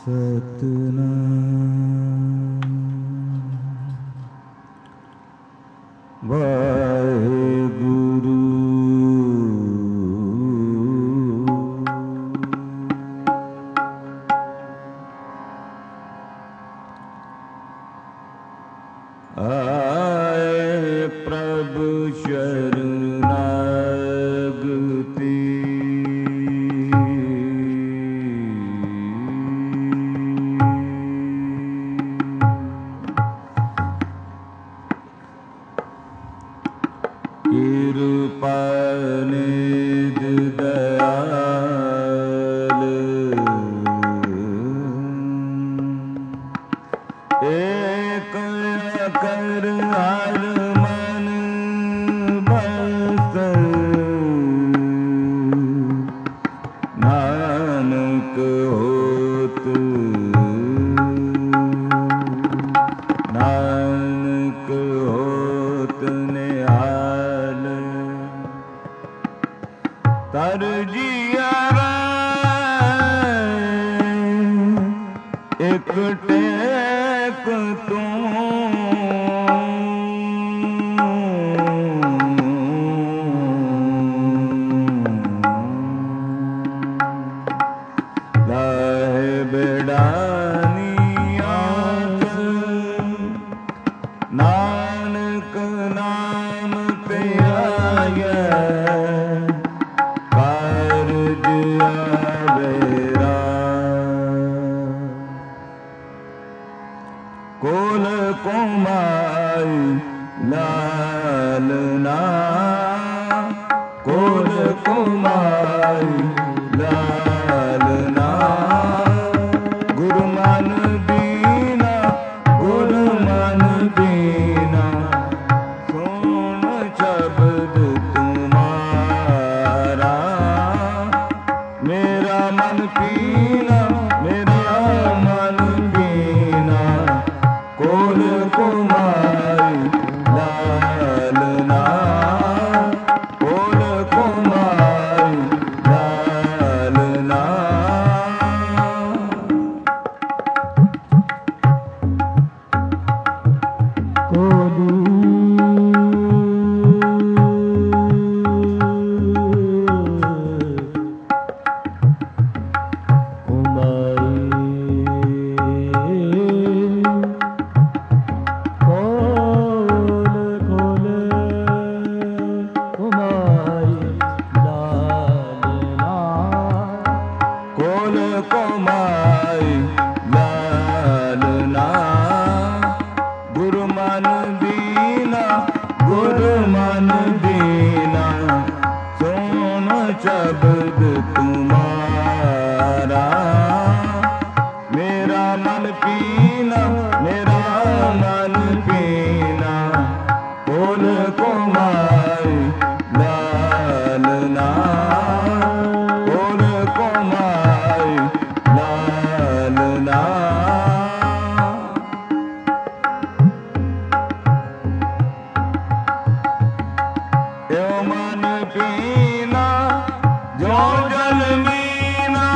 सतनाम वाहेगुरु। आए प्रभु शरणागति कृपा निध दयाल एक कर हर मन बस नानक होत नानक होत निहाल तर जिया एक टेक तू लाहे बेड़ानिया नानक नाम पे आया कारज आवेरा कोल कुमाई लालना कोल कुमाई लालना गुरु मन दीना गुरु मन दीना सुन शब्द तुम्हारा मेरा मन पीना मेरा मन पीना कोल कुमारी लालना कोल कुमारी लालना कोल कुमाई लालना गुरु मन दीना गुरु मन दीना सुन शब्द तुम्हारा मेरा मन पीना मेरा मन पीना कोल कुमाई लालना कोल कुमाई लालना यो मन पीना जो जल मीना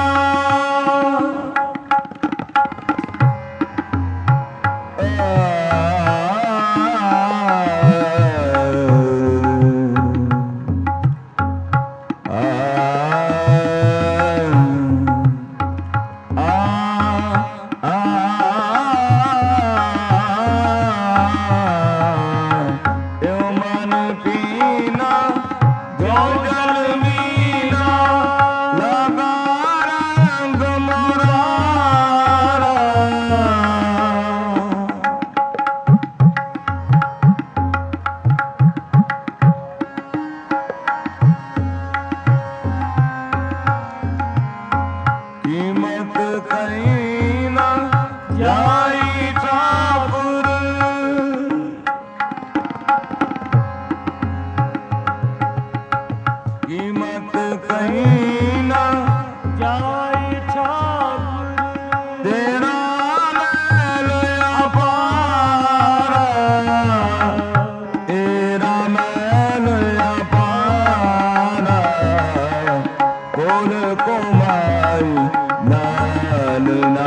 लाल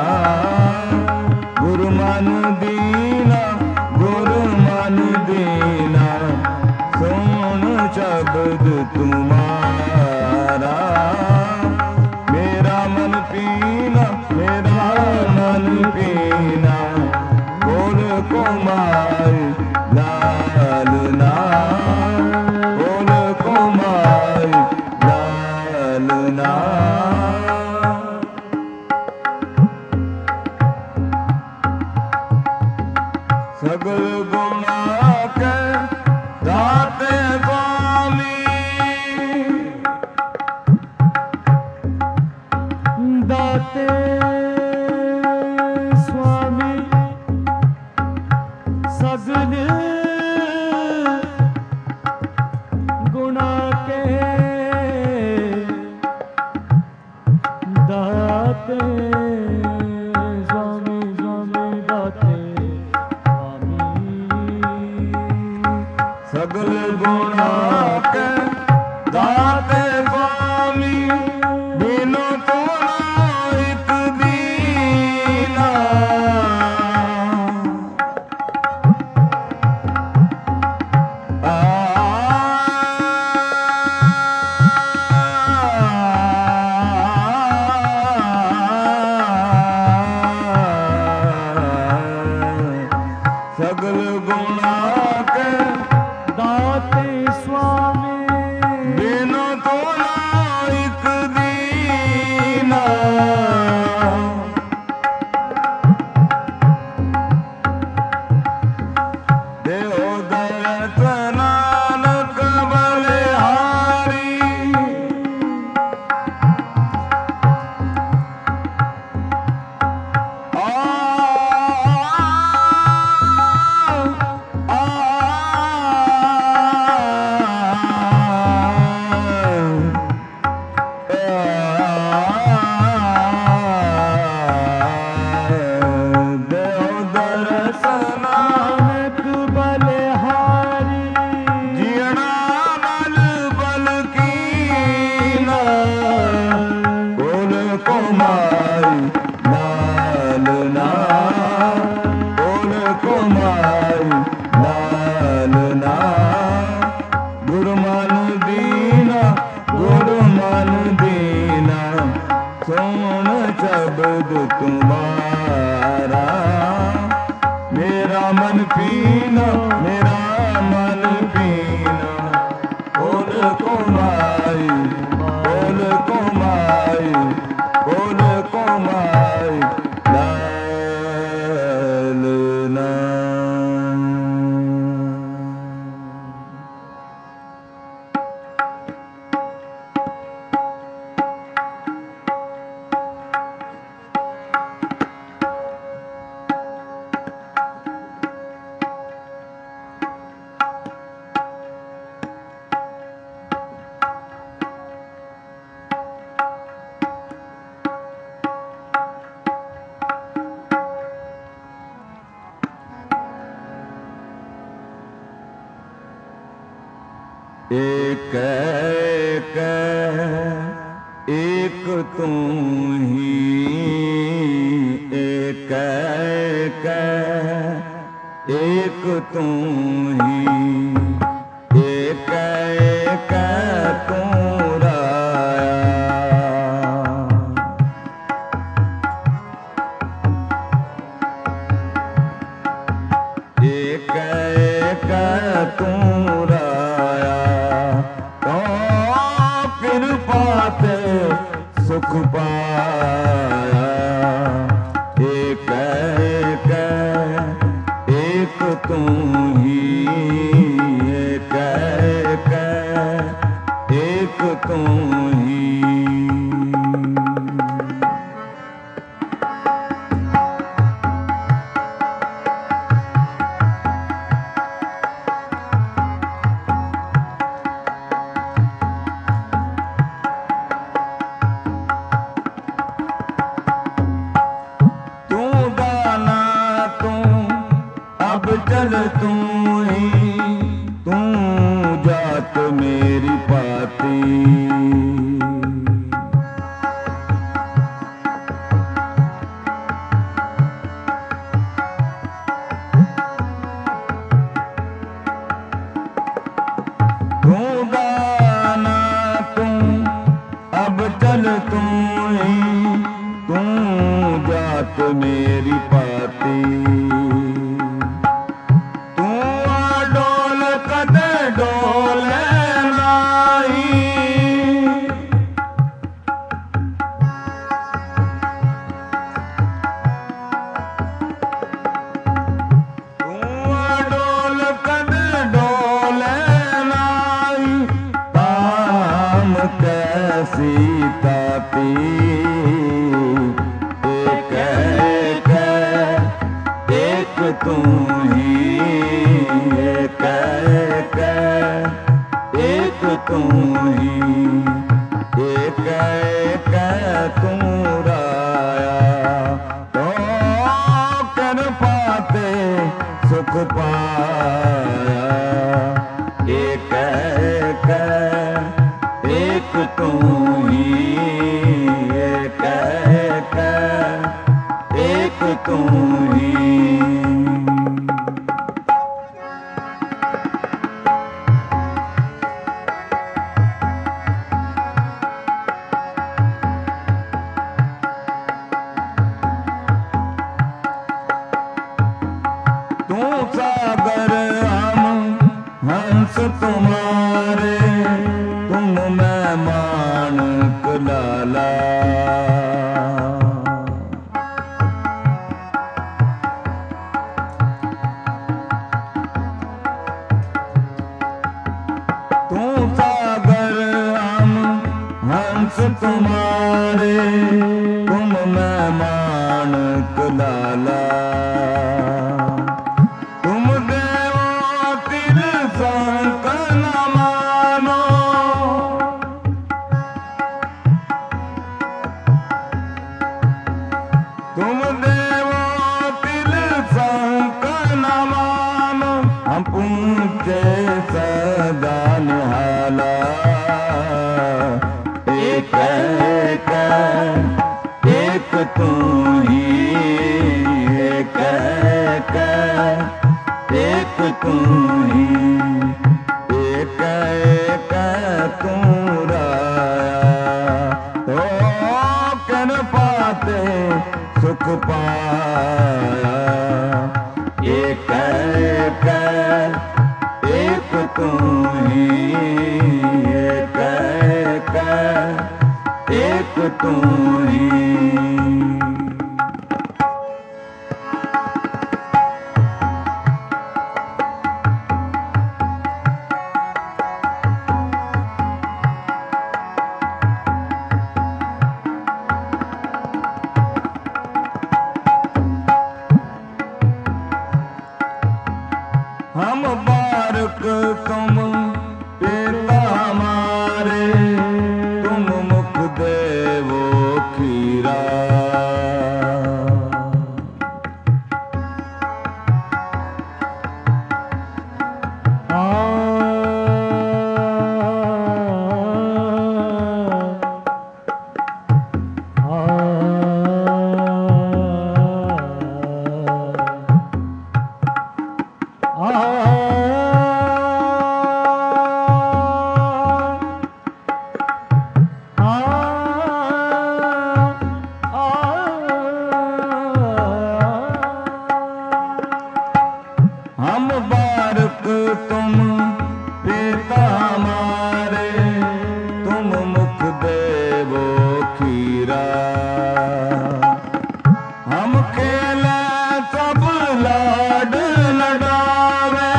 पीना मेरा मन पीना बोल कुमारी लालना बोल कुमारी लालना सगल गुणा के दाते स्वामी दाते स्वामी सगल गुणा के दाते स्वामी स्वामी दाते सगल गुणा के दाते स्वामी बिनु तोरा एक दीना सगल गुणा के दाते स्वामी बिनु तोरा एक दीना देव दरत नानक बलिहारी शब्द तुम्हारा मेरा मन पीना मेरा मन पीना बोल कुमारी बोल कुमारी बोल कुमारी लालना एक एक एक तू ही एक एक एक तू ही एक एक तू राया एक एक तू सुख पाया एक एक एक तू ही एक एक एक तू ही चल तू ही तू जात मेरी पाती तू दाना तू अब चल तू ही जात मेरी पाती तू डोल कदे डोले नाई तू डोल कदे डोले नाई ताम कैसी ताती तू ही एक तू ही एक तू राया तो कर पाते सुख पाया एक तू ही एक तू ही सागर हम हंस तुम्हारे तुम मेहमान लाला तू सागर हम हंस तुम्हारे तुम मेहमान लाला तुम देवो तिल संक न मानो हम पूछे सदा निहाला एक तू ही एक तू ही एक तू राया तो कर पाते सुख पाया एक तू ही एक तू ही हम बारक तुम पिता हमारे तुम मुख देवो खीरा हम बारक तुम पिता हमारे तुम मुख देवो खीरा हम खेले सब लाड लडावे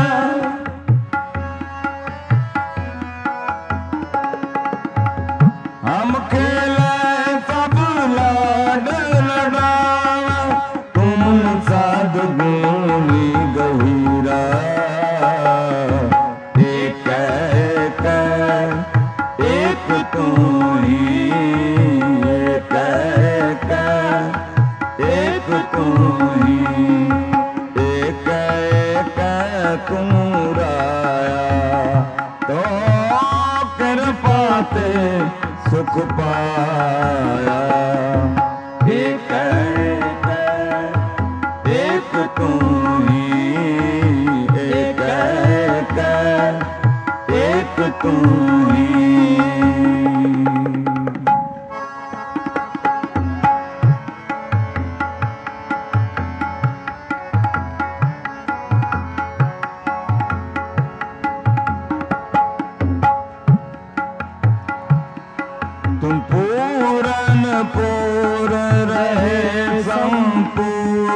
हम खेले सब लाड लडावे तुम साध गोली गहीरा एक तू ही एक तू ही एक तू राया तो कर पाते सुख पाया एक तू ही एक तू ही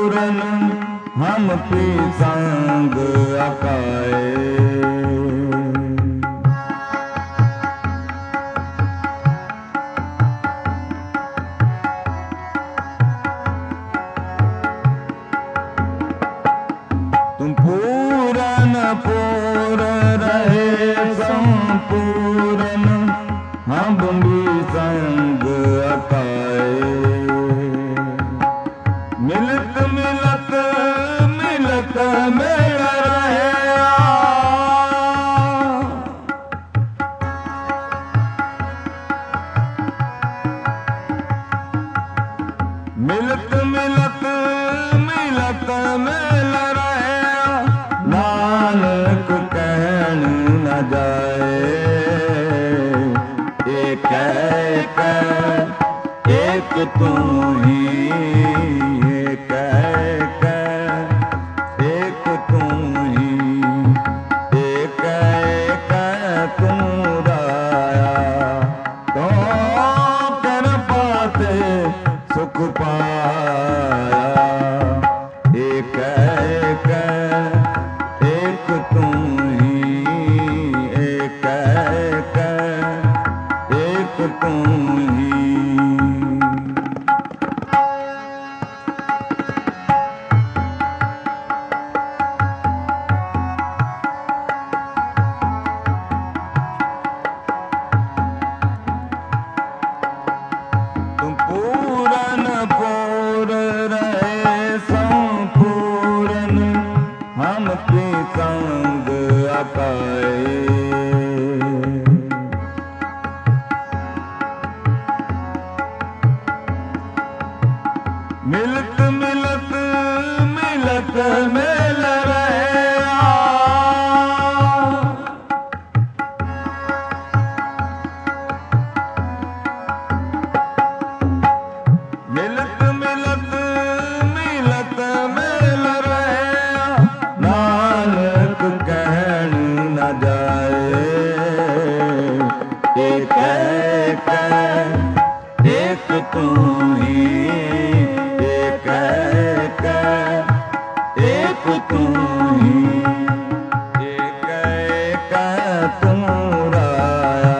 पूरन हम पी संग अकाए। तुम पूरन पूर रहे संपूरन हम भी संग अकाए। मिलत मिलत मिलत मेल रहे, मिलत मिलत मिलत मेल रहे। नानक कहन न जाए, एक एक एक तू ही, एक एक एक तू ही, एक एक तू राया। तो कर पाते सुख पाया, एक एक एक तू ही, एक एक एक तू ही। तुम पूरन पूर रहे संपूरन हम की संग अकाए। मिलत मिलत मिलत मेल रहे, मिलत मिलत मिलत मेल रहे। नानक कहन न जाए, एक एक एक तू ही, एक एक एक तू ही, एक एक तू राया।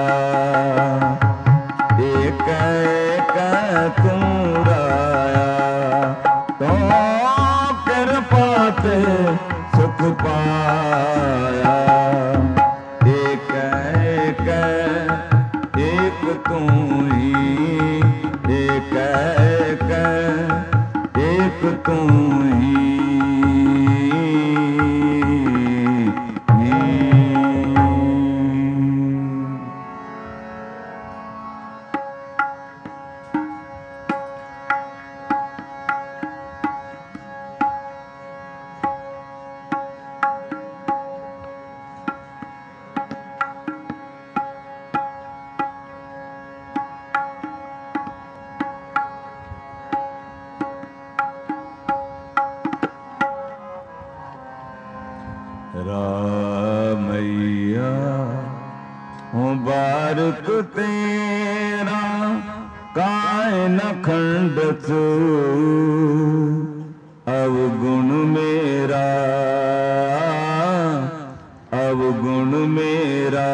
एक एक तू राया, तो कर पाते सुख पाया। एक एक एक तू ही, एक एक एक तू ही। रामैया हूँ बारक तेरा, काय न खंडत अवगुण मेरा, अवगुण मेरा।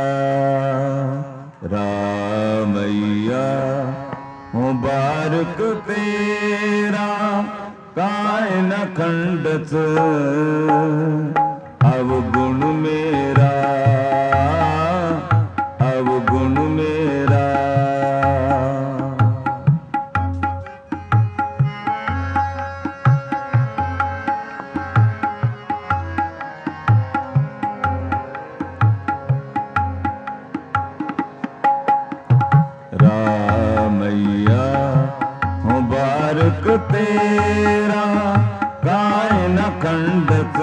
रामैया हूँ बारक तेरा, काय न खंडत अवगुण मेरा, अवगुण मेरा। रामैया हूँ बारक तेरा, काय न खंडत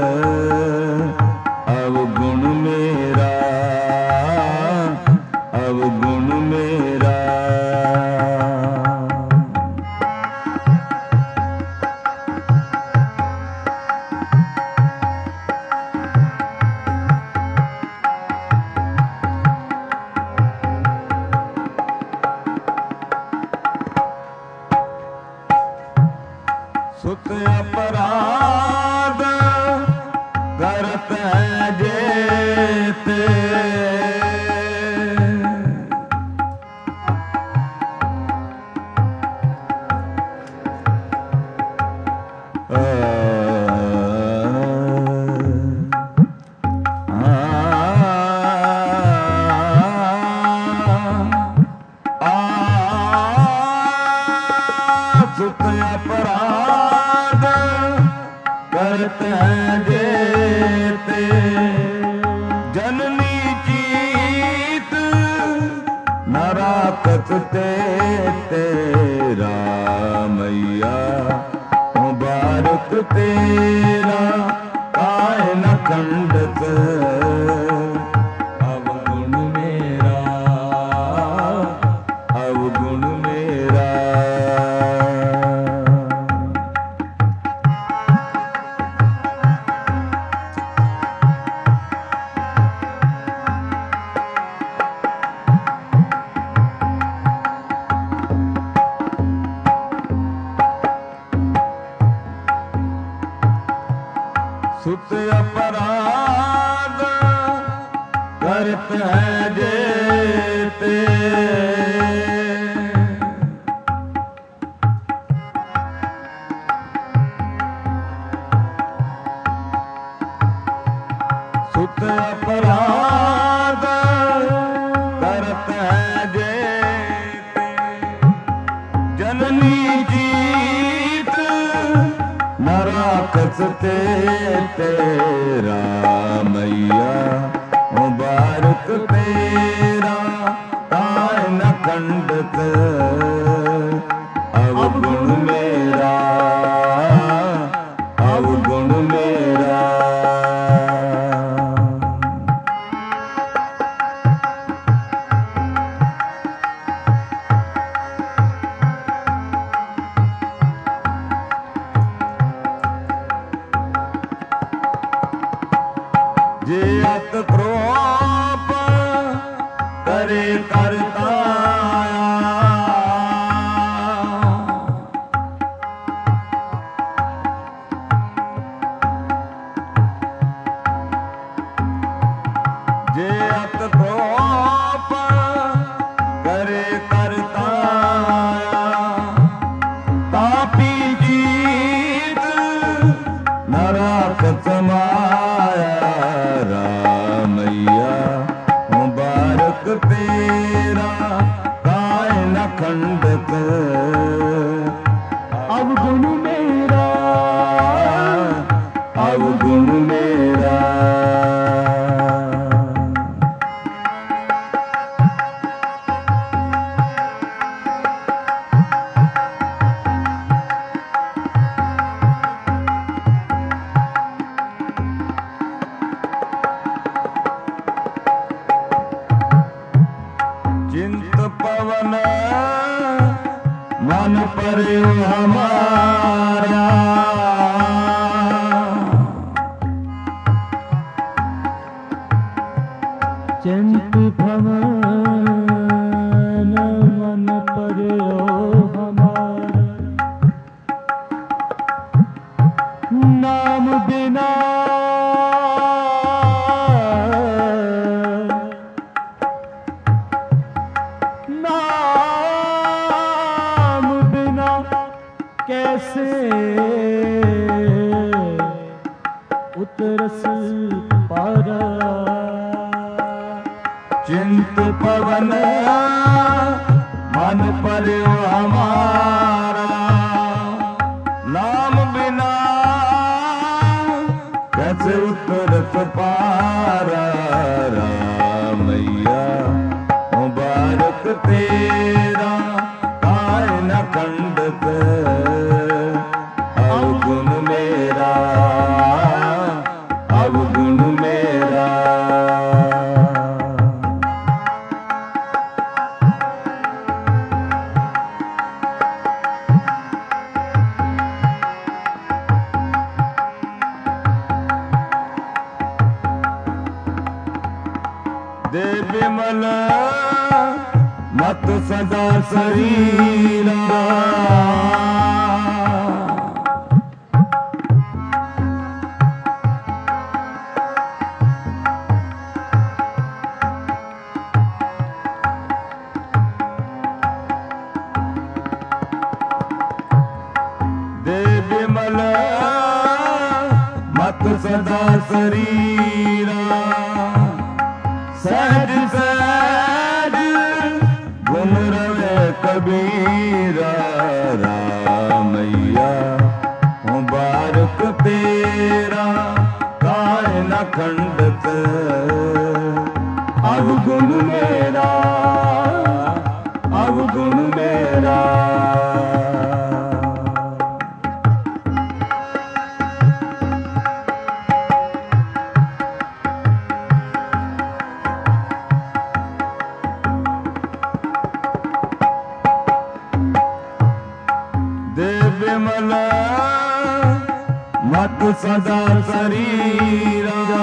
अवगुण मेरा, अवगुण मेरा। सुत अपराध करत है जेते तेरा मैया मुबारक तेरा काय न खंडत अवगुण मेरा अवगुण मेरा सुत अपराध करत है जेते सुत अपराध करत है जेते जननी जीत नराकस तेरा मैया मुबारक तेरा काय न खंडत अवगुण मेरा अवगुण मेरा जे अत क्रोप करे करता जे अत क्रोप करे करता तापी जीत नरक समाया मैया मुबारक तेरा काय न खंडत अवगुण मेरा अवगुण मेरा चिंत पवन मन पर हमारा चिंत पवन मन पर हमारा नाम बिना नाम बिना कैसे उतरस पारा चिंत पवन मन पर हमारा नाम बिना कैसे उतरस पारा मैया मुबारक तेरा काय न खंडत अवगुण मेरा अवगुण मेरा दे विमल मत सदा शरीरा ਮਤ ਸਦਾ ਸਰੀਰਾ ਸਹਿਜ ਸਹਿਜ ਗੁਣ ਰਵੇ ਕਬੀਰਾ ਰਾਮਈਆ ਮੁਬਾਰਕ ਤੇਰਾ ਕਾਇ ਨ ਖੰਡਤ ਅਵਗੁਣ ਮੇਰਾ ਅਵਗੁਣ ਮੇਰਾ ਬਿਮਲ ਮਤ ਸਦਾ ਸਰੀਰਾ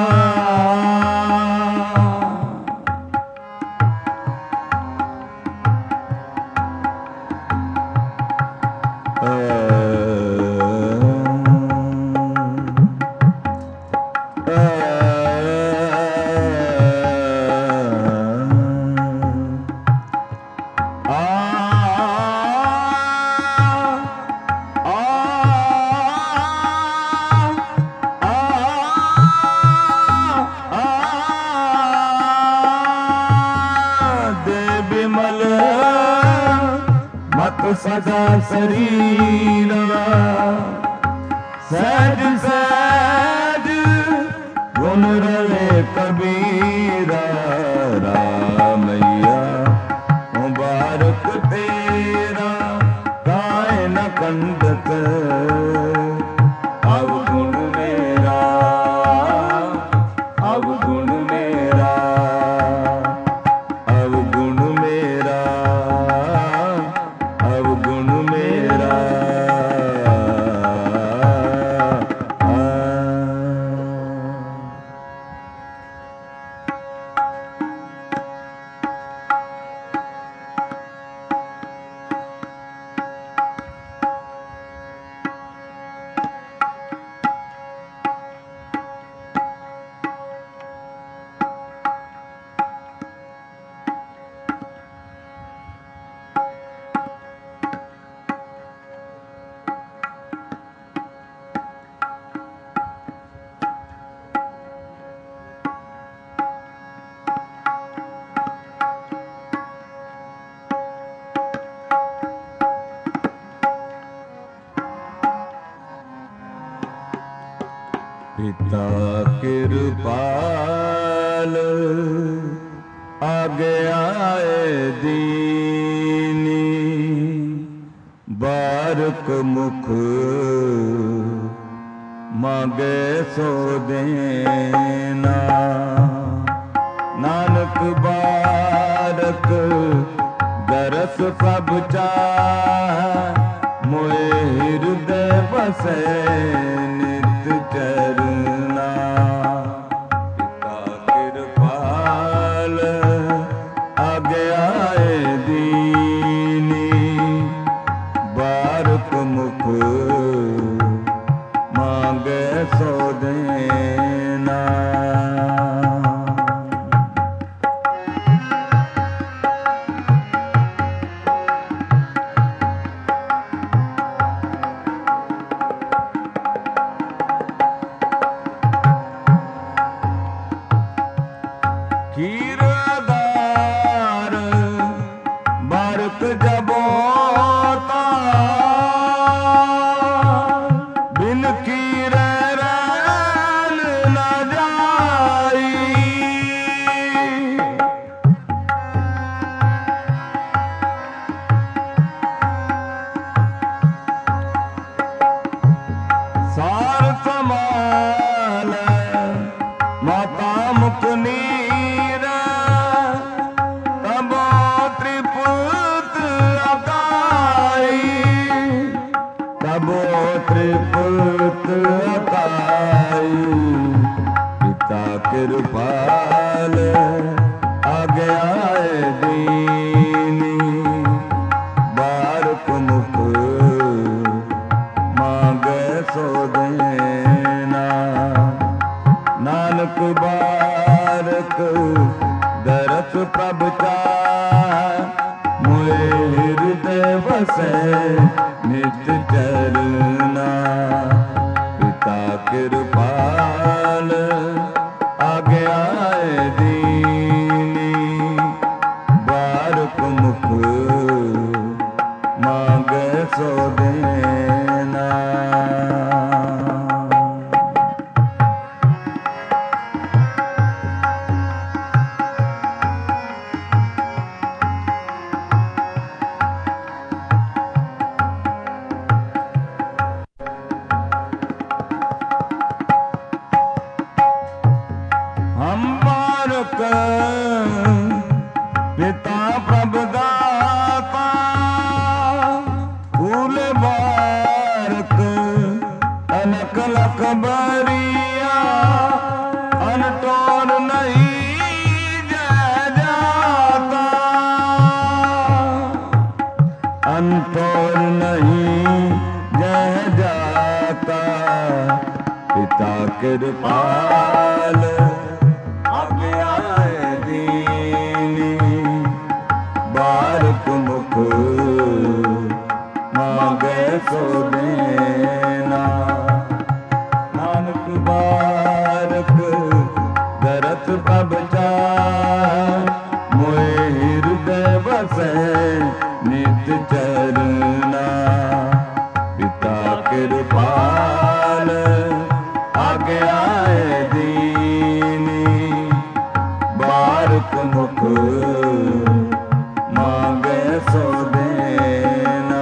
ਸਦਾ ਸਰੀਰਾ ਸਹਿਜ ਸਹਿਜ ਗੁਣ ਰਵੇ ਕਬੀਰਾ ਰਾਮਈਆ ਮੁਬਾਰਕ ਤੇਰਾ ਕਾਇ ਨ ਖੰਡਤ ਅਵਗੁਣ ਮੇਰਾ ਅਵਗੁਣ ਮੇਰਾ ਅਵਗੁਣ ਮੇਰਾ ਅਵਗੁਣ ਮੇਰਾ ਪਿਤਾ ਕਿਰਪਾਲ ਆਗਿਆਏ ਦੀਨੀ ਬਾਰਕ ਮੁਖ ਮੰਗੇ ਸੋ ਦੇਨਾ ਨਾਨਕ ਬਾਰਕ ਦਰਸ ਪ੍ਰਭ ਚਾਹ ਮੋਏ ਹਿਰਦੈ ਵਸੈ ਨਿਤ ਚਰਨਾ ਪਿਤਾ ਕਿਰਪਾਲ ਆਗਿਆਏ ਦੀਨੀ ਬਾਰਕ ਮੁਖ ਮੰਗੇ ਸੋ ਦੇਨਾ ਖੀਰ ਆਧਾਰ ਬਾਰਕ ਜਬੋਤਾ ਬਿਨ ਖੀਰ ਰਹਿਣ ਨ ਜਾਈ ਸਾਰ ਸਮਾਲ ਮਾਤਾ ਮੁਖ ਨੀਰ ਤਬੋ ਤ੍ਰਿਪੁਤ ਅਕਾਈ ਤਬੋ ਤ੍ਰਿਪੁਤ ਅਕਾਈ ਪਿਤਾ ਕਿਰਪਾਲ ਆਗਿਆਏ ਦੀਨੀ ਬਾਰਕ ਮੁਖ ਮੰਗੇ ਸੋ ਦੇਨਾ ਨਾਨਕ ਬਾਰਕ ਦਰਸ ਪ੍ਰਭ ਚਾਹ ਮੋਏ ਹਿਰਦੈ ਵਸੈ ਨਿਤ ਚਰਨਾ ਪਿਤਾ कृपाल आगे आए दीनी बारक मुख मांगे सो देना। हम बारक पिता प्रभुदाता फूल बारक अनक लख बरिया अनटोर नहीं जय जाता अनटोर नहीं जय जाता पिता कृपाल आगे आए दीनी बारक मुख मांगे सो देना। नानक बारक दरस प्रभ चार मोए हृदय बसे नित चरना। पिता कृपाल आगे आए दीनी बारक मुख मांगे सो देना।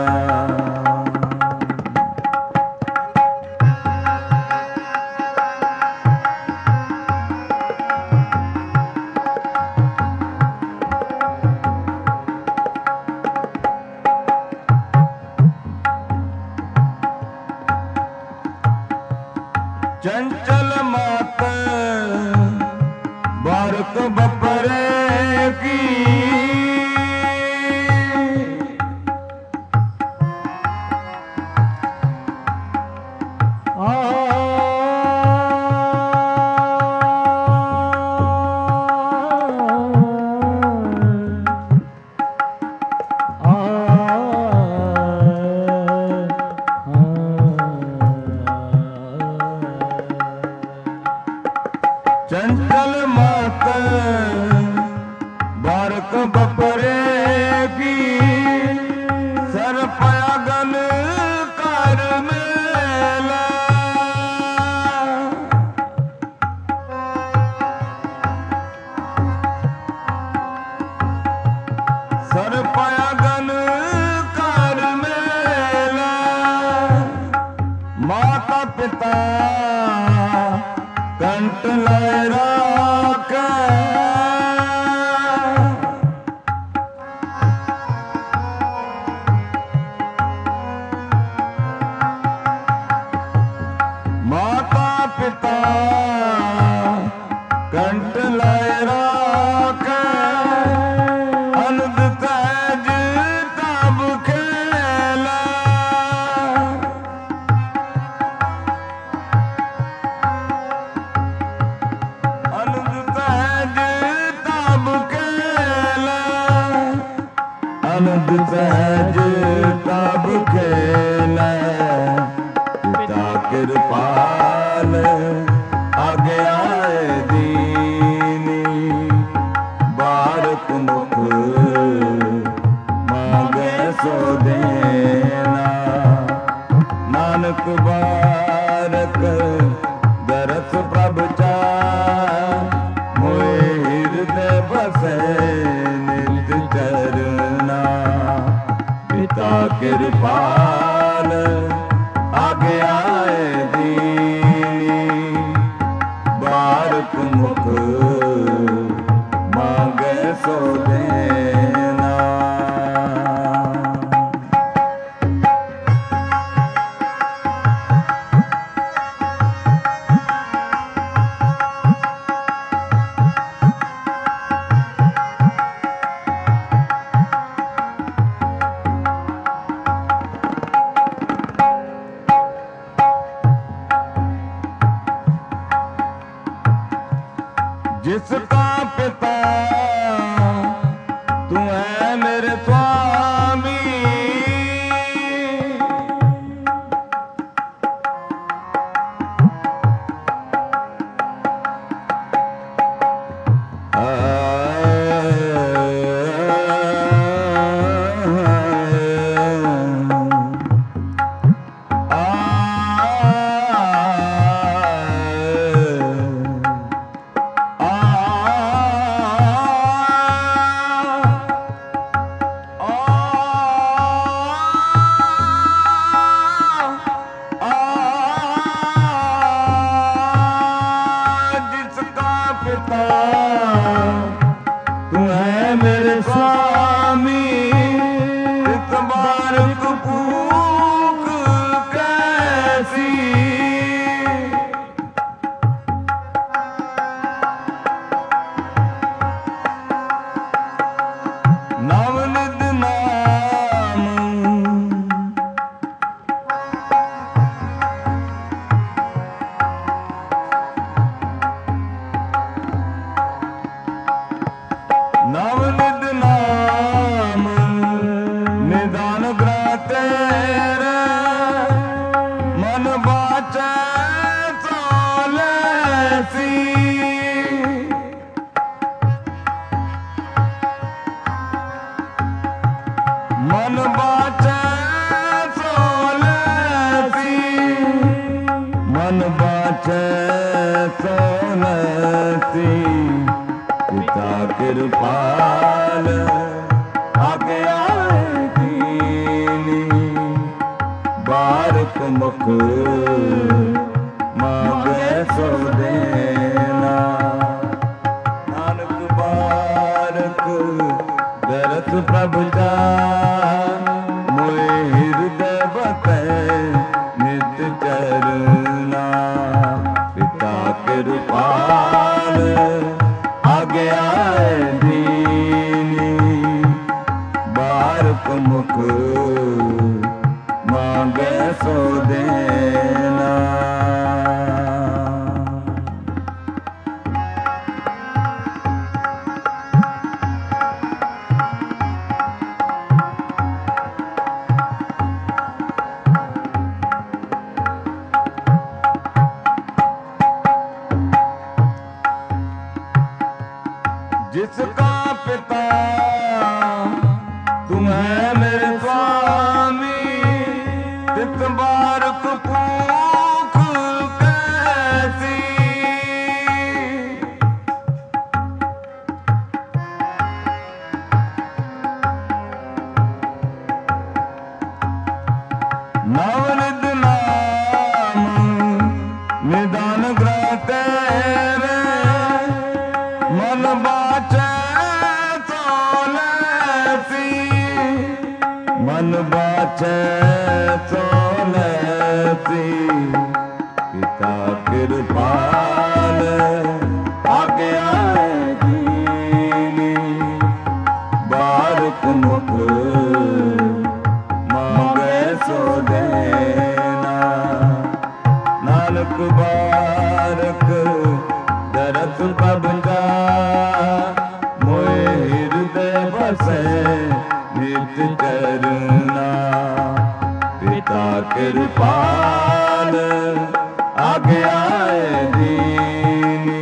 चंचल मात बारक बपरे की चंचल मात बारक बपरे की सर पयागन कर मेला। सर पयागन कर मेला माता पिता कंठ लहरा के माता पिता कंठ लहरा के अनंत तेज तब खेला। आनंद सहज तब खेला पिता कृपाल आगे आए दीनी बारक मुख मांगे सो देना। नानक बारक दरस प्रभ चार मोए हृदय बसे नित चरना। पिता कृपाल आगे आए दीनी बारक मुख मांगे सो देना। मन बाचे सोलसी मन बाचे सोलसी मन बाचे सोलसी पिता कृपाल आगे आए दीनी बारक मुख मांगे सो देना नानक बारक दरस प्रभु जा मोए हृदय बसे नित चरना पिता कृपाल आगे आए दीनी बारक मुख मांगे सो देना जिसका पिता तुम है मेरे स्वामी तित बारक भूख कैसी नवनिध नाम निदान ग्रह तेरे मन बाचे सोलसी मन बाचे सोलसी पिता कृपाल आगे आए दीनी बारक मुख मांगे सो देना नानक बारक दरस प्रभु जा मोए हृदय बसे नित करना पिता कृपाल आगे आए दीनी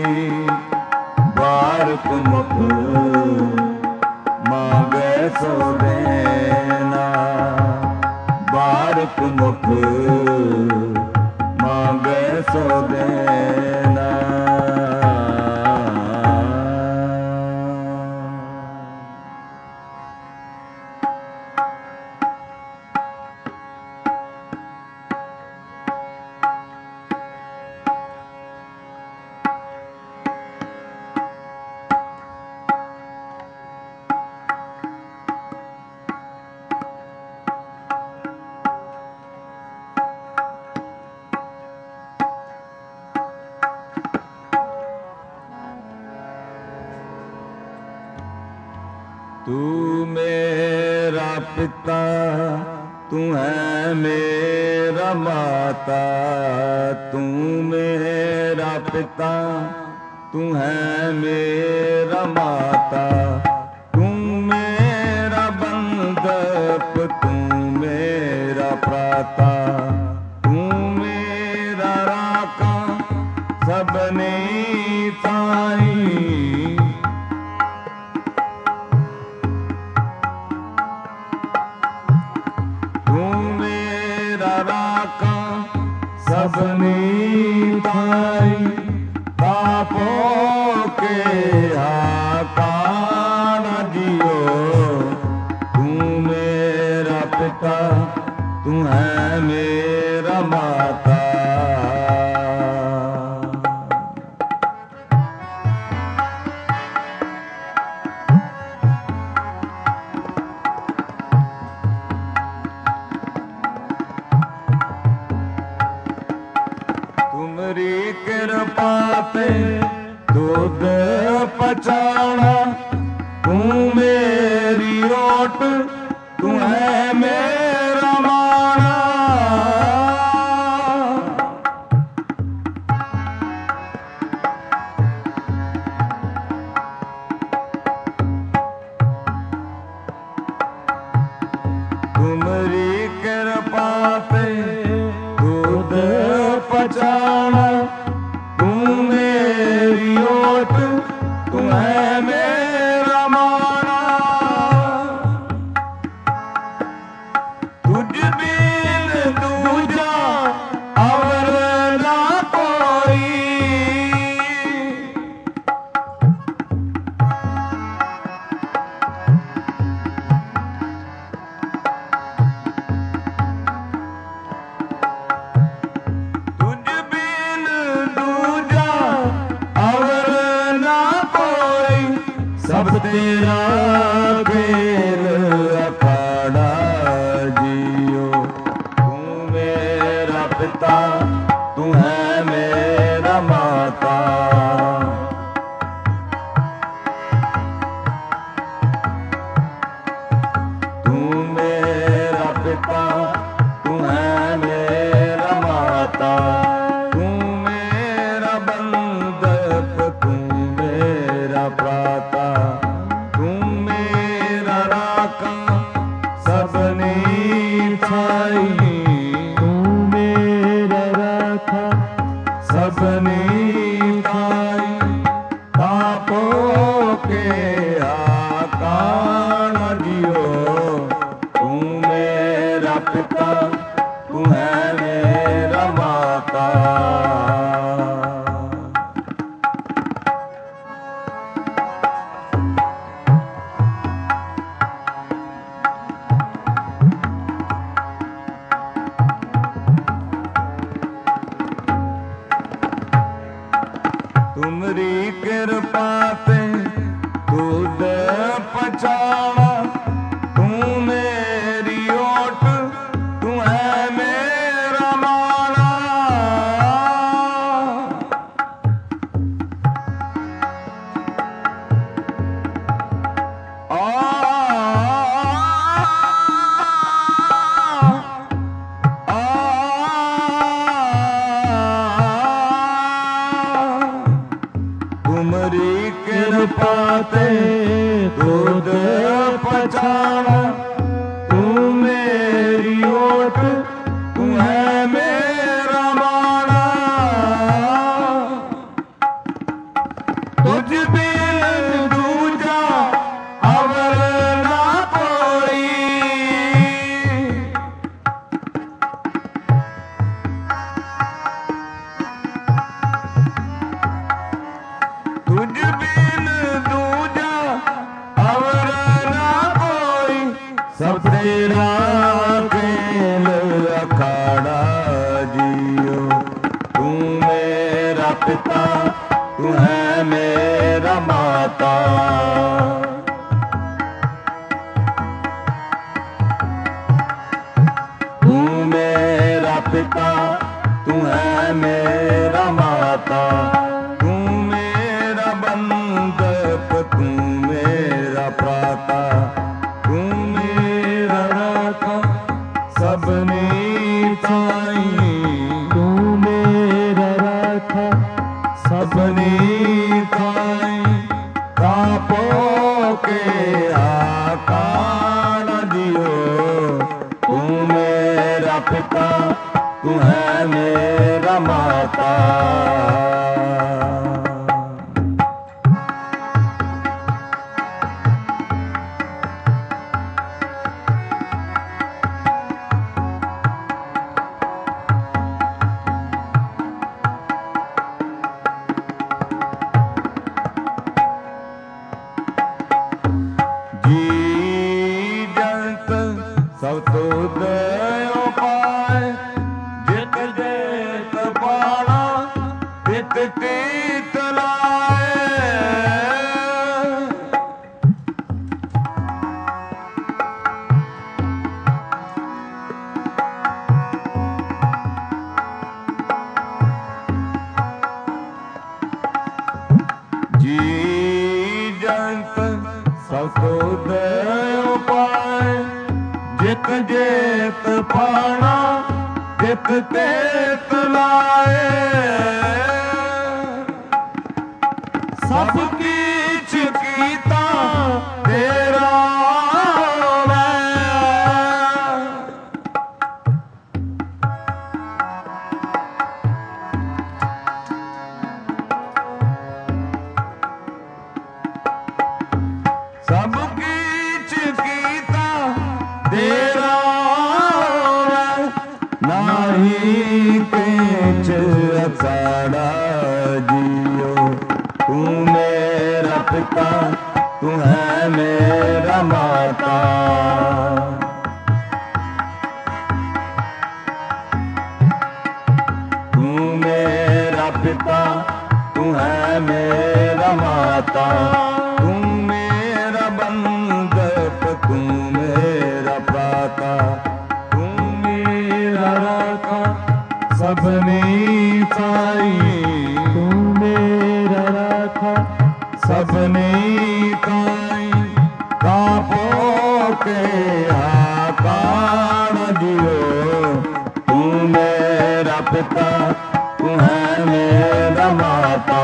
बारक मुख मांगे सो देना बारक मुख मांगे सो देना तू मेरा पिता तू है मेरा माता तू मेरा पिता तू है मेरा माता तू मेरा बंधप तू मेरा प्राता तू मेरा राका सबने ताई सबनी भाई पापों के आकान जियो तू मेरा पिता तू है मेरा माता तुमरी कृपा पे दूध पचाना तू मेरी ओट तू है मेरा माना तुमरी कृपा पे दूध तेरा खेल अखाड़ा जियो। तू मेरा पिता, तू है मेरा माता। तू मेरा पिता, तू है मेरा माता। तू मेरा बंधक, तू मेरा प्राता। तू मेरा राका सबनी छाई। तू मेरा राखा सबनी छाई। तापों के आकान जियो। तू मेरा पिता, तू है मेरा माता। तुमरी कृपा पे दूध पचावा। तू मेरी ओट, तू है मेरा माला। आ, आ, तुमरी कृपा ते दूध पचावा। तू मेरी ओट, तू है मेरा माला। तुझ बिन दूजा अवर ना कोई। तुझ बिन दूजा अवर ना कोई। सब तेरा खेल अखाड़ा जियो। तू मेरा पिता, तू है मेरा माता। तू मेरा पिता, तू है मेरा माता। तू मेरा बंधक, तू मेरा प्राता। तू मेरा राका सबनी छाई। तू मेरा राखा सबनी छाई। तापों के आकान जियो। तू मेरा पिता, तू है मेरा माता। जी जंत सब तो दयो पाए। जित जेत पाना तित तीत लाए। जी जंत सब तो दयो पाए। जित जेत पाना तित तेत लाए। सब कीच कीता तेरा मैं। सब कीच कीता तेरा मैं। नाही केच अखाड़ा जियो। तू मेरा पिता, तू है मेरा माता। तू मेरा पिता, तू है मेरा माता। तू मेरा सबनी साई तू मेरा राखा सबनी काई कापो के आकार दियो तू मेरा पिता तू है मेरा माता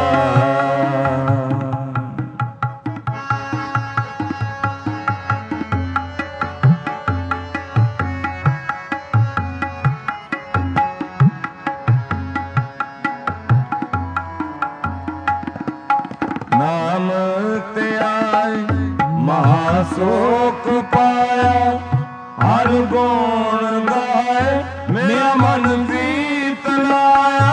नाम ते आए महासोक पाया हर गुण गाए मेरा मन प्रीत लाया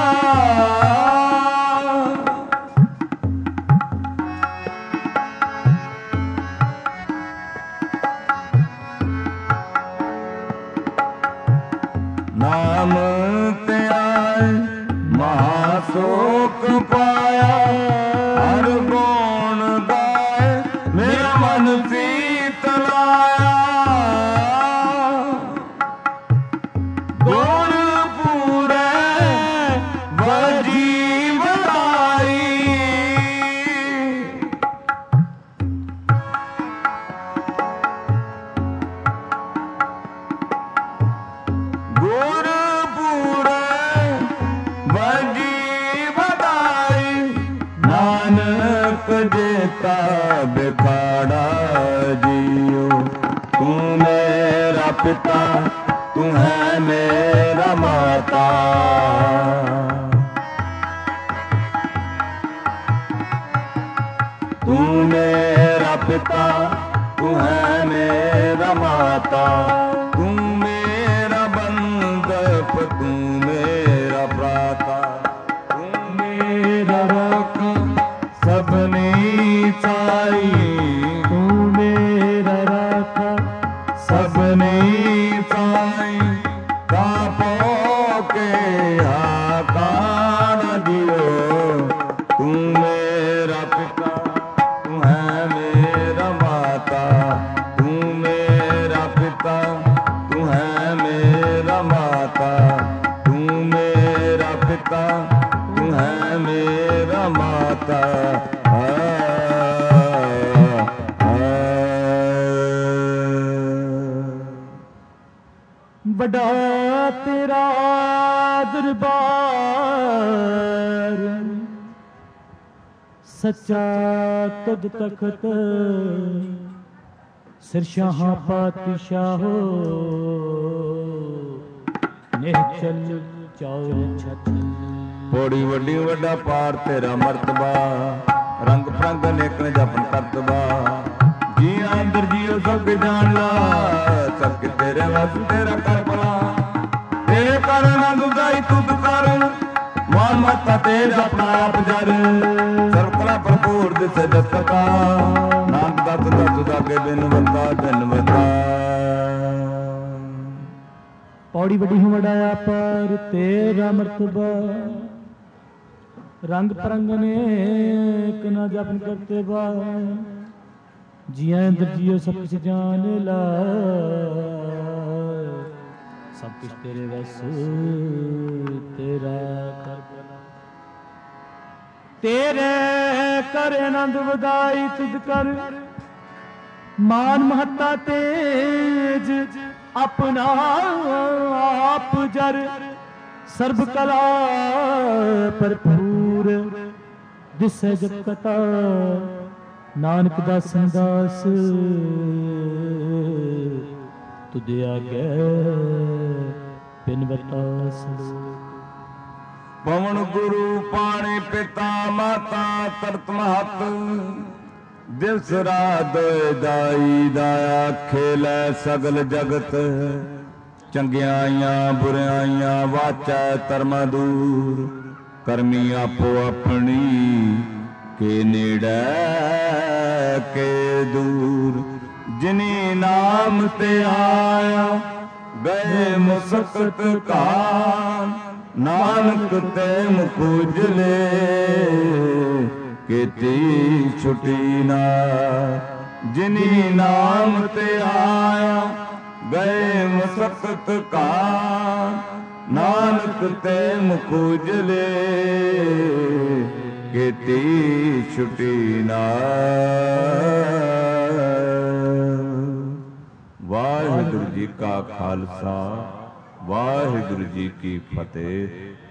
नाम ते आए महासोक पाया हर गुण गाए मेरा मन प्रीत लाया गुण पूरे बजी बताई गुण पूरे बजी बताई नानक देता बिखाड़ा जियो तू मेरा पिता तू है मेरा माता तू मेरा पिता तू है मेरा माता तू मेरा बंदप तू मेरा प्राता तू मेरा राखा सबनी साई तू मेरा राखा सबनी साई कापो के आकार दियो तू मेरा पिता तू है मेरा माता तू मेरा पिता तू है मेरा माता तू मेरा पिता तू है मेरा माता बड़ा तेरा दरबार सच्चा तुझ तखत सिरशाह पातशाहो निश्चल चौर छत पौड़ी वड्डी वड्डा पार तेरा मर्तबा रंग फरंग नेकन जपन करतबा जी अंदर जियो सब जान ला सब तेरे वस तेरा कर भला तेरे कर नंद उदाई तुद कर मान मता तेरा अपना आप जर सर्वकला भरपूर दिस जगता नानक दात दात के बिन बता पौड़ी बड़ी हूँ वडाया पर तेरा मर्तबा रंग परंग ने कना जपन करते बा जिया इंद्र जियो सब कुछ जान ला सब कुछ तेरे वस तेरा कर भला तेरे कर आनंद वदाई तुझ कर मान महत्ता तेज अपना आप जर सर्व कला भरपूर दिसै जगता नानक दासन दास तुझे आगे बिन बतास पवन गुरु पाणी पिता माता तरत महत दिवस रात दाई दाया खेलै सगल जगत चंगियाइयां बुराइयां वाचा धर्मा दूर करमी आपो अपनी के नेड़े के दूर जिनी नाम ते आया गए मुसकत कान नानक ते मुकुजले केती छुटी ना जिनी नाम ते आया गए मुसकत कान ਨਾਨਕ ਤੇ ਮੁਖ ਉਜਲੇ ਕੀਤੀ ਛੁਟੀ ਨਾਰ। ਵਾਹਿਗੁਰੂ ਜੀ ਕਾ ਖਾਲਸਾ, ਵਾਹਿਗੁਰੂ ਜੀ ਕੀ ਫਤਿਹ।